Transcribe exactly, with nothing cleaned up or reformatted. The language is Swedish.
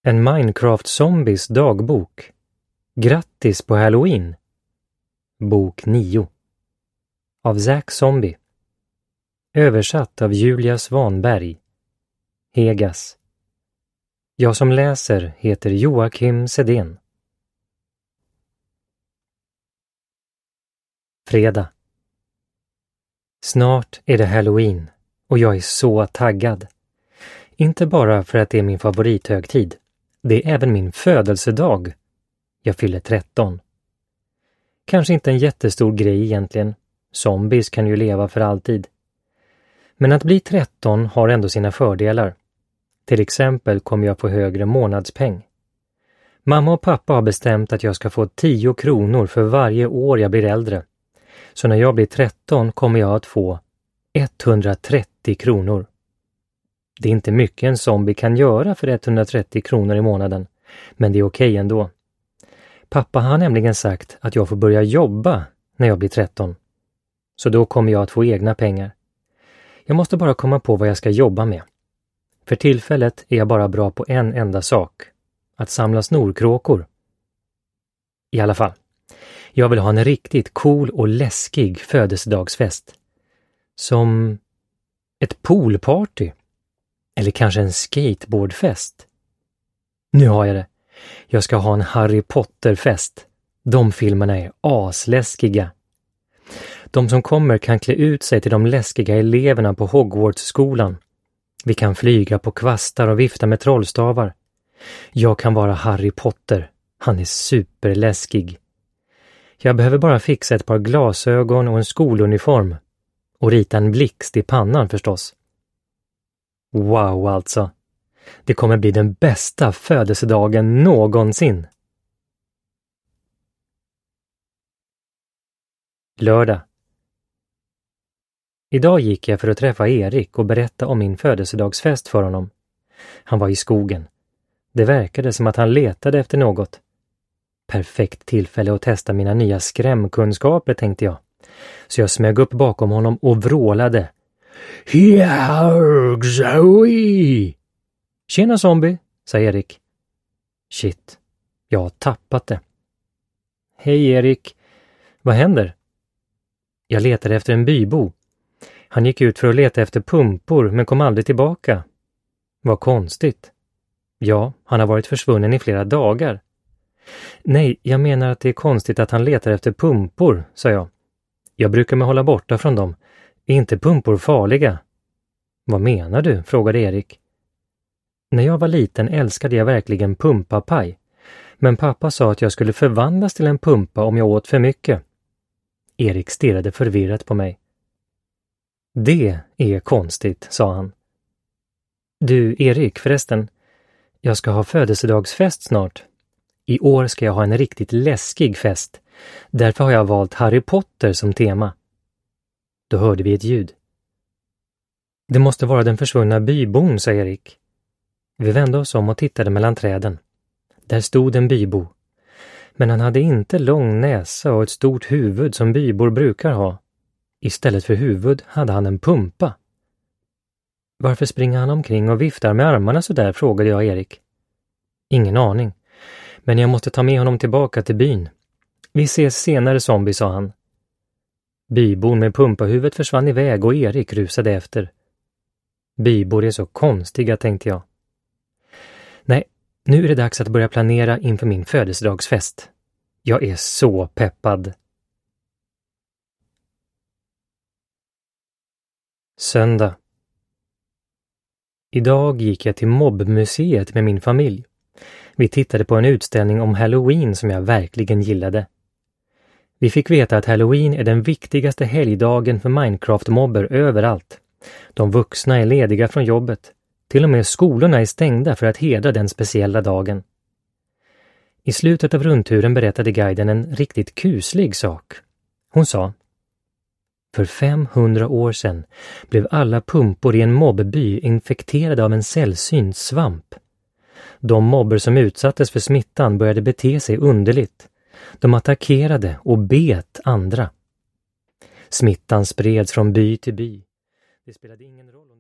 En Minecraft-zombies dagbok. Grattis på Halloween. Bok nio. Av Zack Zombie. Översatt av Julia Svanberg. Hegas. Jag som läser heter Joakim Sedén. Fredag. Snart är det Halloween och jag är så taggad. Inte bara för att det är min favorithögtid. Det är även min födelsedag. Jag fyller tretton. Kanske inte en jättestor grej egentligen. Zombies kan ju leva för alltid. Men att bli tretton har ändå sina fördelar. Till exempel kommer jag få högre månadspeng. Mamma och pappa har bestämt att jag ska få tio kronor för varje år jag blir äldre. Så när jag blir tretton kommer jag att få etthundratrettio kronor. Det är inte mycket en zombie kan göra för etthundratrettio kronor i månaden, men det är okej ändå. Pappa har nämligen sagt att jag får börja jobba när jag blir tretton. Så då kommer jag att få egna pengar. Jag måste bara komma på vad jag ska jobba med. För tillfället är jag bara bra på en enda sak. Att samla snorkråkor. I alla fall. Jag vill ha en riktigt cool och läskig födelsedagsfest. Som ett poolparty. Eller kanske en skateboardfest. Nu har jag det. Jag ska ha en Harry Potter-fest. De filmerna är asläskiga. De som kommer kan klä ut sig till de läskiga eleverna på Hogwarts-skolan. Vi kan flyga på kvastar och vifta med trollstavar. Jag kan vara Harry Potter. Han är superläskig. Jag behöver bara fixa ett par glasögon och en skoluniform. Och rita en blixt i pannan förstås. Wow alltså. Det kommer bli den bästa födelsedagen någonsin. Lördag. Idag gick jag för att träffa Erik och berätta om min födelsedagsfest för honom. Han var i skogen. Det verkade som att han letade efter något. Perfekt tillfälle att testa mina nya skrämkunskaper, tänkte jag. Så jag smög upp bakom honom och vrålade. Here, Zoe! Tjena zombie, sa Erik. Shit, jag har tappat det. Hej Erik, vad händer? Jag letade efter en bybo. Han gick ut för att leta efter pumpor men kom aldrig tillbaka. Vad konstigt. Ja, han har varit försvunnen i flera dagar. Nej, jag menar att det är konstigt att han letar efter pumpor, sa jag. Jag brukar mig hålla borta från dem. Är inte pumpor farliga? Vad menar du? Frågade Erik. När jag var liten älskade jag verkligen pumpapaj. Men pappa sa att jag skulle förvandlas till en pumpa om jag åt för mycket. Erik stirrade förvirrat på mig. Det är konstigt, sa han. Du, Erik, förresten. Jag ska ha födelsedagsfest snart. I år ska jag ha en riktigt läskig fest. Därför har jag valt Harry Potter som tema. Då hörde vi ett ljud. Det måste vara den försvunna bybon, sa Erik. Vi vände oss om och tittade mellan träden. Där stod en bybo. Men han hade inte lång näsa och ett stort huvud som bybor brukar ha. Istället för huvud hade han en pumpa. Varför springer han omkring och viftar med armarna så där, frågade jag Erik. Ingen aning. Men jag måste ta med honom tillbaka till byn. Vi ses senare, zombie, sa han. Bybon med pumpahuvudet försvann iväg och Erik rusade efter. Bybor är så konstiga, tänkte jag. Nej, nu är det dags att börja planera inför min födelsedagsfest. Jag är så peppad. Söndag. Idag gick jag till mobbmuseet med min familj. Vi tittade på en utställning om Halloween som jag verkligen gillade. Vi fick veta att Halloween är den viktigaste helgdagen för Minecraft-mobber överallt. De vuxna är lediga från jobbet. Till och med skolorna är stängda för att hedra den speciella dagen. I slutet av rundturen berättade guiden en riktigt kuslig sak. Hon sa: För femhundra år sedan blev alla pumpor i en mobbby infekterade av en sällsynt svamp. De mobber som utsattes för smittan började bete sig underligt. De attackerade och bet andra. Smittan spreds från by till by. Det spelade ingen roll.